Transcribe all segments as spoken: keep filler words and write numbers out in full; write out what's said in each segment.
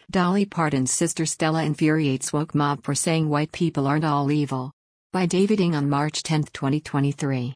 Dolly Parton's sister Stella infuriates woke mob for saying white people aren't all evil. By David Ng on March tenth, twenty twenty-three.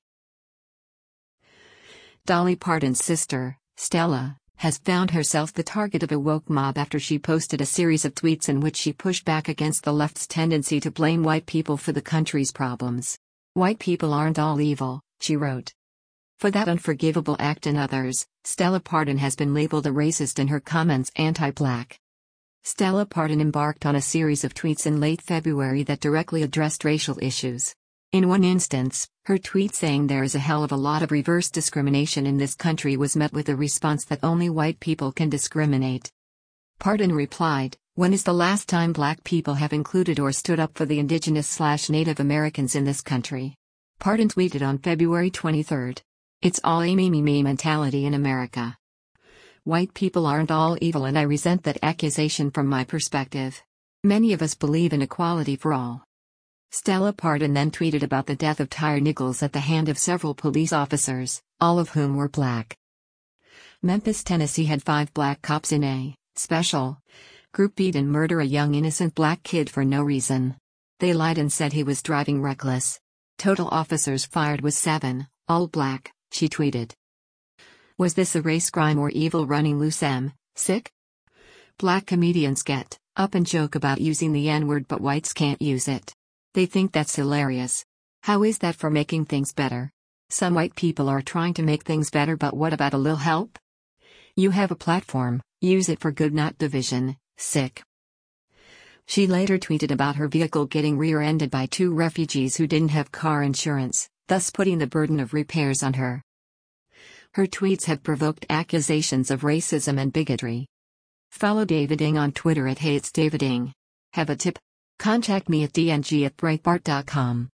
Dolly Parton's sister, Stella, has found herself the target of a woke mob after she posted a series of tweets in which she pushed back against the left's tendency to blame white people for the country's problems. "White people aren't all evil," she wrote. For that unforgivable act and others, Stella Parton has been labeled a racist and her comments anti-black. Stella Parton embarked on a series of tweets in late February that directly addressed racial issues. In one instance, her tweet saying there is a hell of a lot of reverse discrimination in this country was met with a response that only white people can discriminate. Parton replied, "When is the last time black people have included or stood up for the indigenous/Native Americans in this country?" Parton tweeted on February twenty-third. "It's all a me me me mentality in America. White people aren't all evil and I resent that accusation from my perspective. Many of us believe in equality for all." Stella Parton then tweeted about the death of Tyre Nichols at the hand of several police officers, all of whom were black. Memphis, Tennessee had five black cops in a special group beat and murder a young innocent black kid for no reason. They lied and said he was driving reckless. Total officers fired was seven, all black, she tweeted. Was this a race crime or evil running loose? M. Sick? Black comedians get up and joke about using the N-word but whites can't use it. They think that's hilarious. How is that for making things better? Some white people are trying to make things better, but what about a little help? You have a platform, use it for good, not division. Sick. She later tweeted about her vehicle getting rear-ended by two refugees who didn't have car insurance, thus putting the burden of repairs on her. Her tweets have provoked accusations of racism and bigotry. Follow David Ng on Twitter at HatesDavidIng. Have a tip? Contact me at d n g at breitbart dot com.